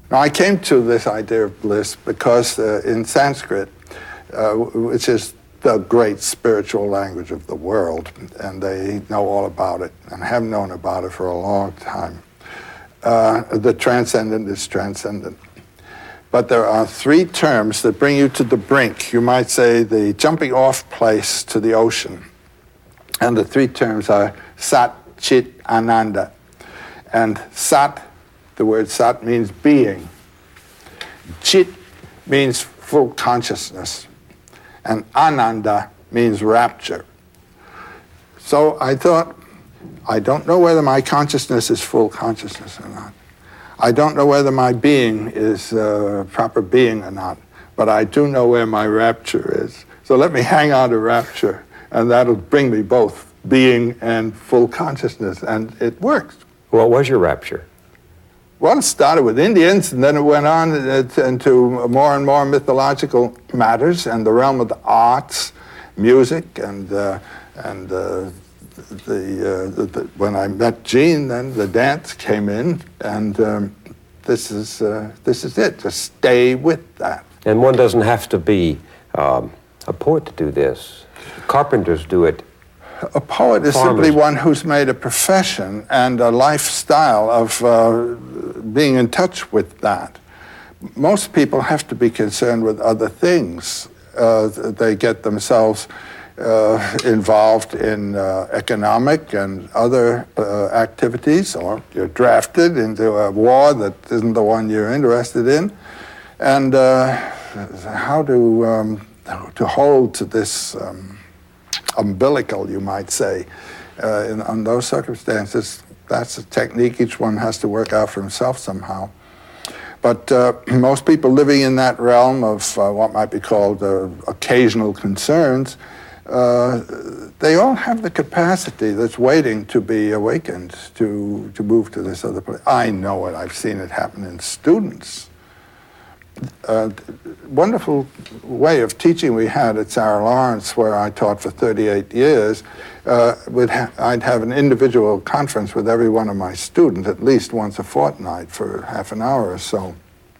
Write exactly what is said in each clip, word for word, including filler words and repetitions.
Now, I came to this idea of bliss because uh, in Sanskrit, uh, which is the great spiritual language of the world, and they know all about it and have known about it for a long time. Uh, the transcendent is transcendent. But there are three terms that bring you to the brink. You might say the jumping off place to the ocean. And the three terms are Sat, Chit, Ananda. And Sat, the word Sat means being. Chit means full consciousness. And Ananda means rapture. So I thought, I don't know whether my consciousness is full consciousness or not. I don't know whether my being is uh, proper being or not, but I do know where my rapture is. So let me hang on to rapture, and that'll bring me both being and full consciousness, and it works. What was your rapture? Well, it started with Indians, and then it went on into more and more mythological matters and the realm of the arts, music, and uh, and uh, the, uh, the, the when I met Gene, then the dance came in, and um, this is uh, this is it. Just stay with that. And one doesn't have to be um, a poet to do this. Carpenters do it. A poet is Farmers. simply one who's made a profession and a lifestyle of uh, being in touch with that. Most people have to be concerned with other things. Uh, they get themselves uh, involved in uh, economic and other uh, activities, or you're drafted into a war that isn't the one you're interested in. And uh, how to, um, to hold to this um, umbilical, you might say, uh, in on those circumstances, that's a technique each one has to work out for himself somehow. But uh, most people living in that realm of uh, what might be called uh, occasional concerns, uh, they all have the capacity that's waiting to be awakened to, to move to this other place. I know it. I've seen it happen in students. Uh, wonderful way of teaching we had at Sarah Lawrence, where I taught for thirty-eight years. Uh, would ha- I'd have an individual conference with every one of my students at least once a fortnight for half an hour or so.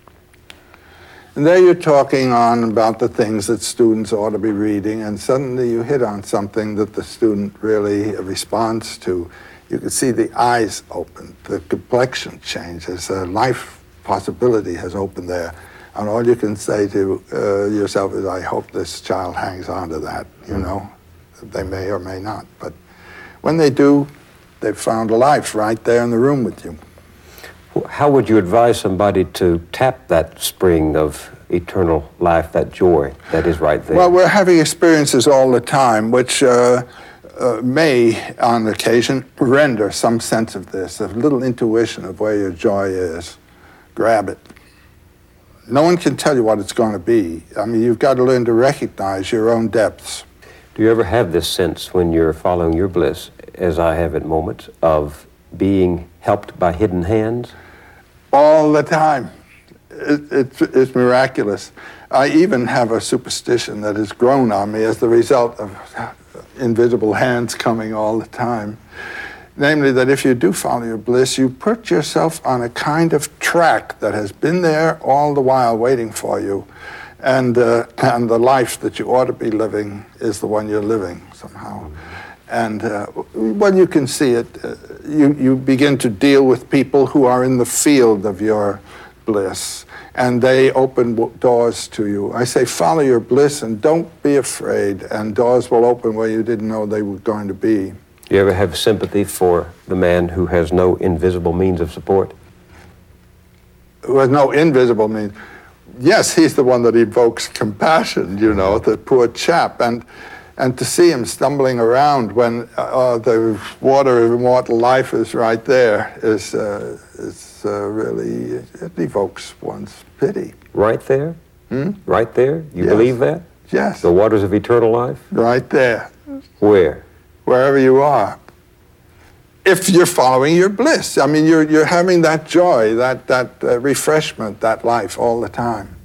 And there you're talking on about the things that students ought to be reading, and suddenly you hit on something that the student really responds to. You can see the eyes open, the complexion changes, a life possibility has opened there. And all you can say to uh, yourself is, I hope this child hangs on to that, you know. They may or may not. But when they do, they've found a life right there in the room with you. How would you advise somebody to tap that spring of eternal life, that joy that is right there? Well, we're having experiences all the time, which uh, uh, may, on occasion, render some sense of this, a little intuition of where your joy is. Grab it. No one can tell you what it's going to be. I mean, you've got to learn to recognize your own depths. Do you ever have this sense when you're following your bliss, as I have at moments, of being helped by hidden hands? All the time. It, it's, it's miraculous. I even have a superstition that has grown on me as the result of invisible hands coming all the time. Namely, that if you do follow your bliss, you put yourself on a kind of track that has been there all the while waiting for you. And, uh, and the life that you ought to be living is the one you're living somehow. And uh, when you can see it, uh, you, you begin to deal with people who are in the field of your bliss, and they open doors to you. I say follow your bliss and don't be afraid, and doors will open where you didn't know they were going to be. Do you ever have sympathy for the man who has no invisible means of support? Who has no invisible means? Yes, he's the one that evokes compassion, you know, the poor chap. And and to see him stumbling around when uh, the water of immortal life is right there is, uh, is uh, really, it evokes one's pity. Right there? Hmm? Right there? You Yes. believe that? Yes. The waters of eternal life? Right there. Where? Wherever you are. If you're following your bliss. I mean, you're, you're having that joy, that, that uh, refreshment, that life all the time.